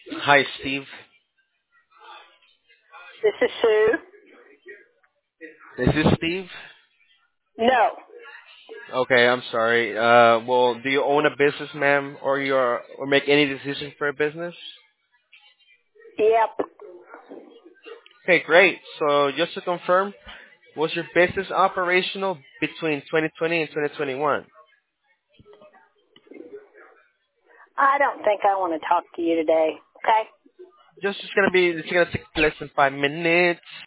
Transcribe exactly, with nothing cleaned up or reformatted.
Hi, Steve. This is Sue. Is this Steve? No. Okay, I'm sorry. Uh, well, do you own a business, ma'am, or you're or make any decisions for a business? Yep. Okay, great. So just to confirm, was your business operational between twenty twenty and twenty twenty-one? I don't think I want to talk to you today. Okay? Just it's gonna be it's gonna take less than five minutes.